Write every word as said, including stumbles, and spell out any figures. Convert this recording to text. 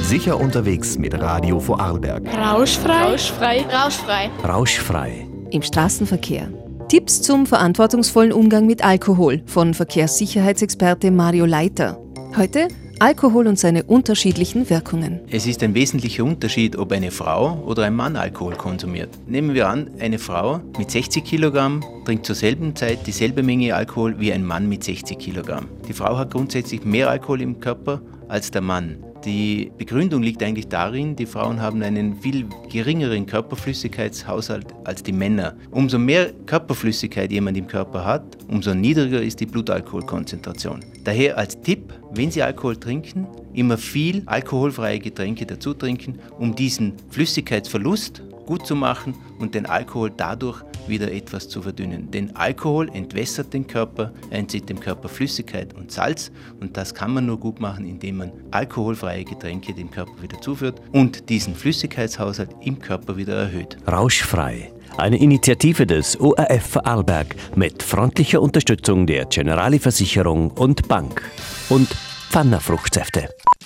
Sicher unterwegs mit Radio Vorarlberg. Rauschfrei. Rauschfrei. Rauschfrei. Rauschfrei. Im Straßenverkehr. Tipps zum verantwortungsvollen Umgang mit Alkohol von Verkehrssicherheitsexperte Mario Leiter. Heute Alkohol und seine unterschiedlichen Wirkungen. Es ist ein wesentlicher Unterschied, ob eine Frau oder ein Mann Alkohol konsumiert. Nehmen wir an, eine Frau mit sechzig Kilogramm trinkt zur selben Zeit dieselbe Menge Alkohol wie ein Mann mit sechzig Kilogramm. Die Frau hat grundsätzlich mehr Alkohol im Körper als der Mann. Die Begründung liegt eigentlich darin, die Frauen haben einen viel geringeren Körperflüssigkeitshaushalt als die Männer. Umso mehr Körperflüssigkeit jemand im Körper hat, umso niedriger ist die Blutalkoholkonzentration. Daher als Tipp, wenn Sie Alkohol trinken, immer viel alkoholfreie Getränke dazu trinken, um diesen Flüssigkeitsverlust gut zu machen und den Alkohol dadurch wieder etwas zu verdünnen. Denn Alkohol entwässert den Körper, er entzieht dem Körper Flüssigkeit und Salz und das kann man nur gut machen, indem man alkoholfreie Getränke dem Körper wieder zuführt und diesen Flüssigkeitshaushalt im Körper wieder erhöht. Rauschfrei. Eine Initiative des O R F Vorarlberg mit freundlicher Unterstützung der Generali Versicherung und Bank und Pfanner Fruchtsäfte.